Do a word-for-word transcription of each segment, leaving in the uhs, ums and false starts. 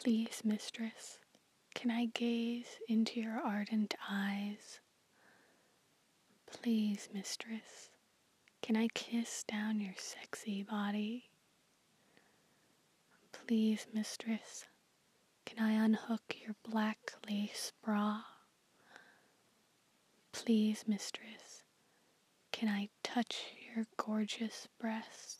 Please, mistress, can I gaze into your ardent eyes? Please, mistress, can I kiss down your sexy body? Please, mistress, can I unhook your black lace bra? Please, mistress, can I touch your gorgeous breast?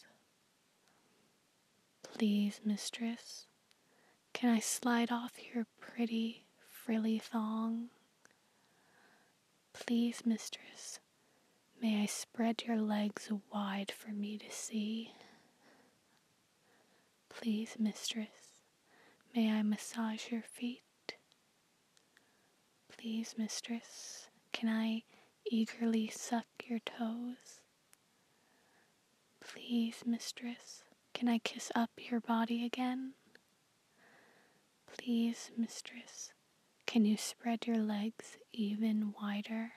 Please, mistress, can I slide off your pretty, frilly thong? Please, mistress, may I spread your legs wide for me to see? Please, mistress, may I massage your feet? Please, mistress, can I eagerly suck your toes? Please, mistress, can I kiss up your body again? Please, mistress, can you spread your legs even wider?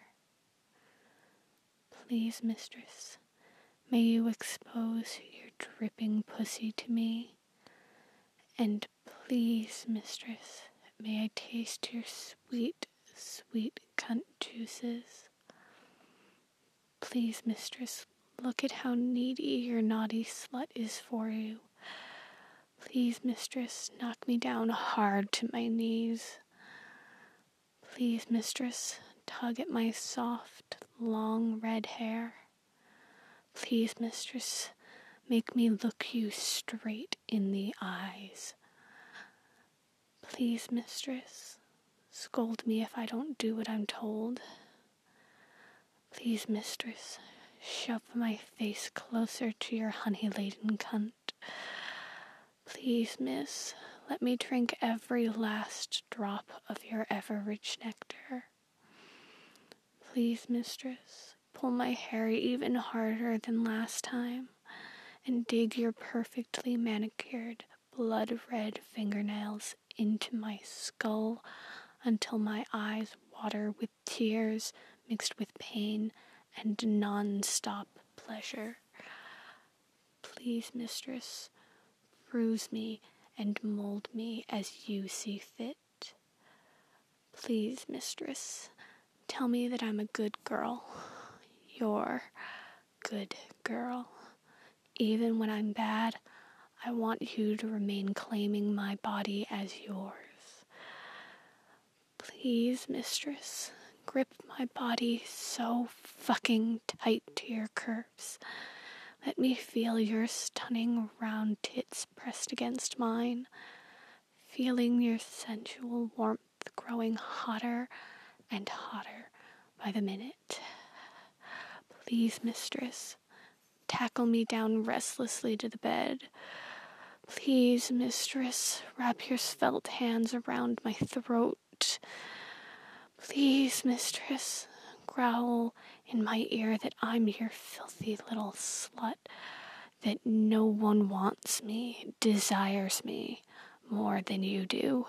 Please, mistress, may you expose your dripping pussy to me? And please, mistress, may I taste your sweet, sweet cunt juices? Please, mistress, look at how needy your naughty slut is for you. Please, mistress, knock me down hard to my knees. Please, mistress, tug at my soft, long red hair. Please, mistress, make me look you straight in the eyes. Please, mistress, scold me if I don't do what I'm told. Please, mistress, shove my face closer to your honey-laden cunt. Please, miss, let me drink every last drop of your ever-rich nectar. Please, mistress, pull my hair even harder than last time, and dig your perfectly manicured, blood-red fingernails into my skull until my eyes water with tears mixed with pain and non-stop pleasure. Please, mistress, bruise me and mold me as you see fit. Please, mistress, tell me that I'm a good girl, your good girl. Even when I'm bad, I want you to remain claiming my body as yours. Please, mistress, grip my body so fucking tight to your curves. Let me feel your stunning round tits pressed against mine, feeling your sensual warmth growing hotter and hotter by the minute. Please, mistress, tackle me down restlessly to the bed. Please, mistress, wrap your svelte hands around my throat. Please, mistress, growl in my ear that I'm your filthy little slut, that no one wants me, desires me more than you do.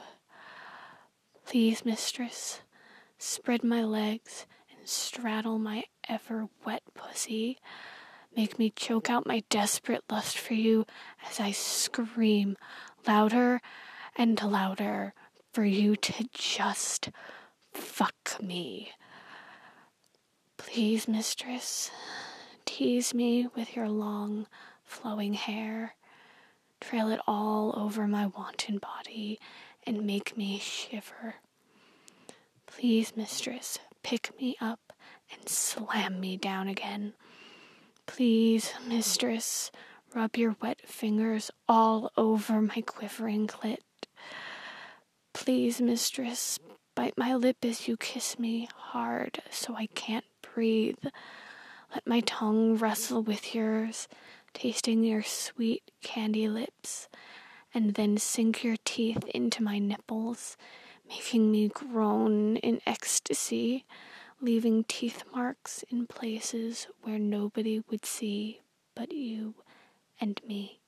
Please, mistress, spread my legs and straddle my ever-wet pussy. Make me choke out my desperate lust for you as I scream louder and louder for you to just fuck me. Please, mistress, tease me with your long, flowing hair. Trail it all over my wanton body and make me shiver. Please, mistress, pick me up and slam me down again. Please, mistress, rub your wet fingers all over my quivering clit. Please, mistress, bite my lip as you kiss me hard so I can't breathe. Let my tongue wrestle with yours, tasting your sweet candy lips, and then sink your teeth into my nipples, making me groan in ecstasy, leaving teeth marks in places where nobody would see but you and me.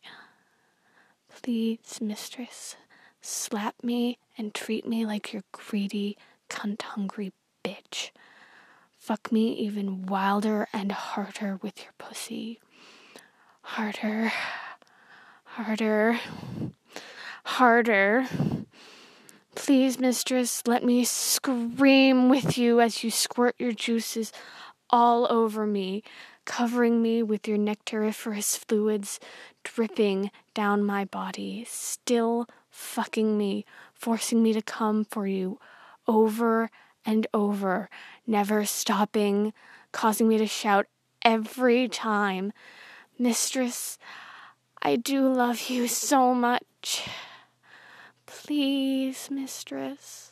Please, mistress, slap me and treat me like your greedy, cunt-hungry bitch. Fuck me even wilder and harder with your pussy. Harder, harder, harder. Please, mistress, let me scream with you as you squirt your juices all over me, covering me with your nectariferous fluids, dripping down my body, still fucking me, forcing me to come for you over and over, never stopping, causing me to shout every time, "Mistress, I do love you so much. Please, mistress."